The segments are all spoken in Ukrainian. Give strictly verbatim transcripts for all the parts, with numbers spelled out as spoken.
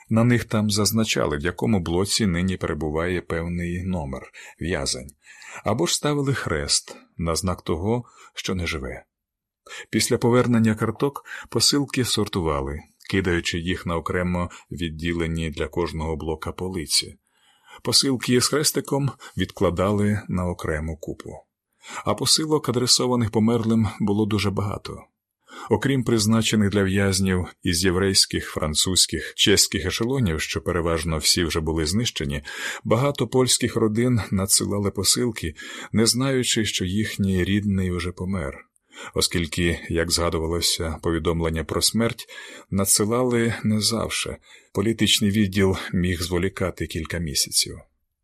На них там зазначали, в якому блоці нині перебуває певний номер, в'язень, або ж ставили хрест на знак того, що не живе. Після повернення карток посилки сортували, кидаючи їх на окремо відділені для кожного блока полиці. Посилки з хрестиком відкладали на окрему купу. А посилок, адресованих померлим, було дуже багато. Окрім призначених для в'язнів із єврейських, французьких, чеських ешелонів, що переважно всі вже були знищені, багато польських родин надсилали посилки, не знаючи, що їхній рідний уже помер. Оскільки, як згадувалося, повідомлення про смерть надсилали не завше, політичний відділ міг зволікати кілька місяців.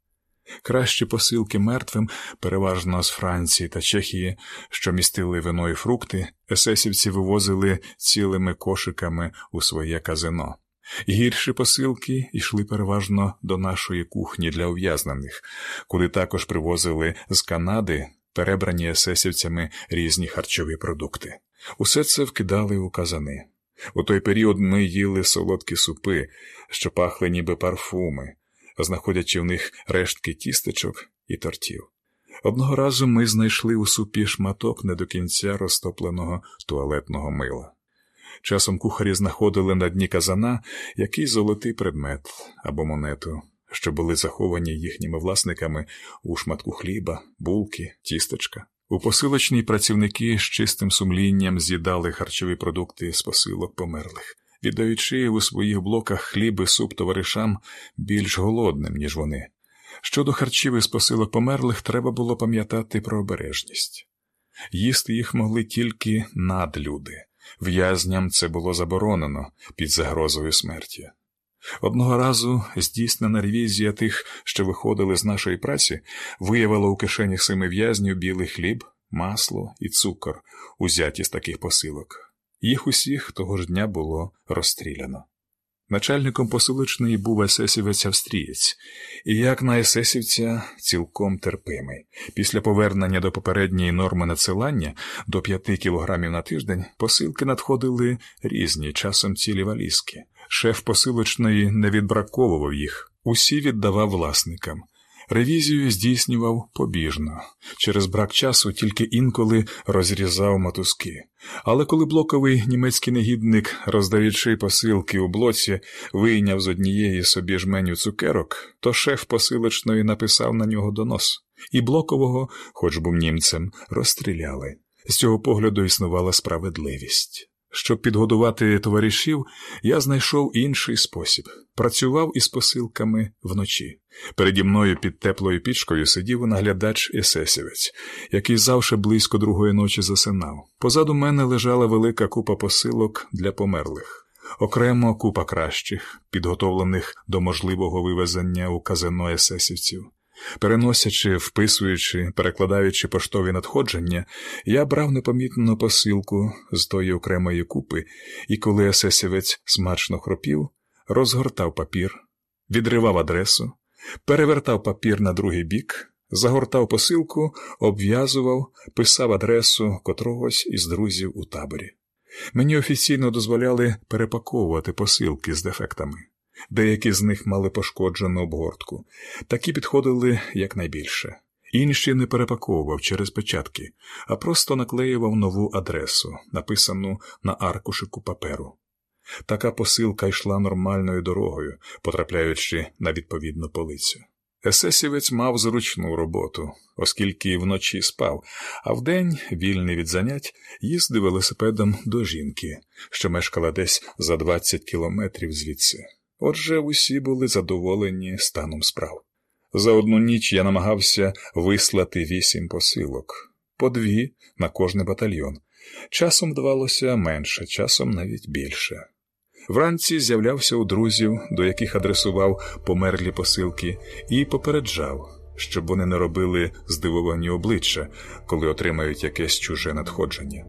Кращі посилки мертвим, переважно з Франції та Чехії, що містили вино і фрукти, есесівці вивозили цілими кошиками у своє казино. Гірші посилки йшли переважно до нашої кухні для ув'язнених, куди також привозили з Канади перебрані есесівцями різні харчові продукти. Усе це вкидали у казани. У той період ми їли солодкі супи, що пахли ніби парфуми, знаходячи в них рештки тістечок і тортів. Одного разу ми знайшли у супі шматок не до кінця розтопленого туалетного мила. Часом кухарі знаходили на дні казана якийсь золотий предмет або монету, що були заховані їхніми власниками у шматку хліба, булки, тістечка. У посилочній працівники з чистим сумлінням з'їдали харчові продукти з посилок померлих, віддаючи у своїх блоках хліб і суп товаришам більш голодним, ніж вони. Щодо харчів із посилок померлих, треба було пам'ятати про обережність. Їсти їх могли тільки надлюди. В'язням це було заборонено під загрозою смерті. Одного разу здійснена ревізія тих, що виходили з нашої праці, виявила у кишенях семи в'язнів білий хліб, масло і цукор, узяті з таких посилок. Їх усіх того ж дня було розстріляно. Начальником посилочної був есесівець-австрієць, і як на есесівця цілком терпимий. Після повернення до попередньої норми надсилання до п'яти кілограмів на тиждень посилки надходили різні, часом цілі валізки. Шеф посилочної не відбраковував їх, усі віддавав власникам. Ревізію здійснював побіжно. Через брак часу тільки інколи розрізав мотузки. Але коли блоковий німецький негідник, роздаючи посилки у блоці, вийняв з однієї собі жменю цукерок, то шеф посилочної написав на нього донос. І блокового, хоч був німцем, розстріляли. З цього погляду існувала справедливість. Щоб підгодувати товаришів, я знайшов інший спосіб. Працював із посилками вночі. Переді мною під теплою пічкою сидів наглядач-есесівець, який завше близько другої ночі засинав. Позаду мене лежала велика купа посилок для померлих. Окремо купа кращих, підготовлених до можливого вивезення у казино есесівців. Переносячи, вписуючи, перекладаючи поштові надходження, я брав непомітну посилку з тої окремої купи, і коли есесівець смачно хропів, розгортав папір, відривав адресу, перевертав папір на другий бік, загортав посилку, обв'язував, писав адресу котрогось із друзів у таборі. Мені офіційно дозволяли перепаковувати посилки з дефектами. Деякі з них мали пошкоджену обгортку. Такі підходили якнайбільше. Інші не перепаковував через печатки, а просто наклеював нову адресу, написану на аркушику паперу. Така посилка йшла нормальною дорогою, потрапляючи на відповідну полицю. Есесівець мав зручну роботу, оскільки вночі спав, а вдень, вільний від занять, їздив велосипедом до жінки, що мешкала десь за двадцять кілометрів звідси. Отже, усі були задоволені станом справ. За одну ніч я намагався вислати вісім посилок, по дві на кожний батальйон. Часом вдавалося менше, часом навіть більше. Вранці з'являвся у друзів, до яких адресував померлі посилки, і попереджав, щоб вони не робили здивовані обличчя, коли отримають якесь чуже надходження.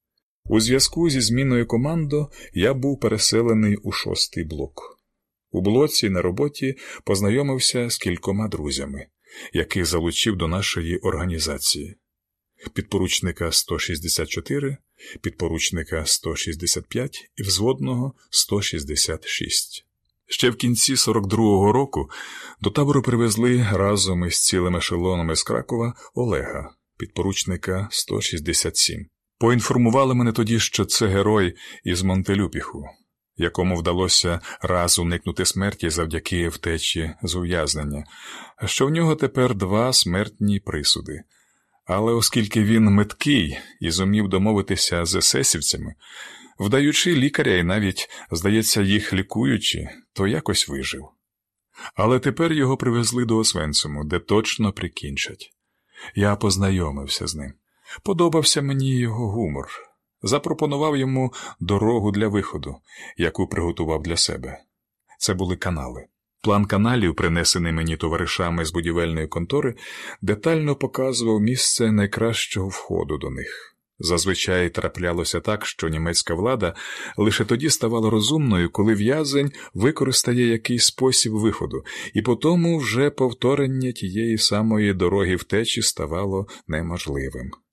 У зв'язку зі зміною команди я був переселений у шостий блок. У блоці на роботі познайомився з кількома друзями, яких залучив до нашої організації. Підпоручника сто шістдесят чотири, підпоручника сто шістдесят п'ять і взводного сто шістдесят шість. Ще в кінці сорок другого року до табору привезли разом із цілим ешелоном із Кракова Олега, підпоручника сто шістдесят сім. Поінформували мене тоді, що це герой із Монтелюпіху, якому вдалося раз уникнути смерті завдяки втечі з ув'язнення, що в нього тепер два смертні присуди. Але оскільки він меткий і зумів домовитися з есесівцями, вдаючи лікаря і навіть, здається, їх лікуючи, то якось вижив. Але тепер його привезли до Освенциму, де точно прикінчать. Я познайомився з ним. Подобався мені його гумор. Запропонував йому дорогу для виходу, яку приготував для себе. Це були канали. План каналів, принесений мені товаришами з будівельної контори, детально показував місце найкращого входу до них. Зазвичай траплялося так, що німецька влада лише тоді ставала розумною, коли в'язень використає якийсь спосіб виходу, і потому вже повторення тієї самої дороги втечі ставало неможливим.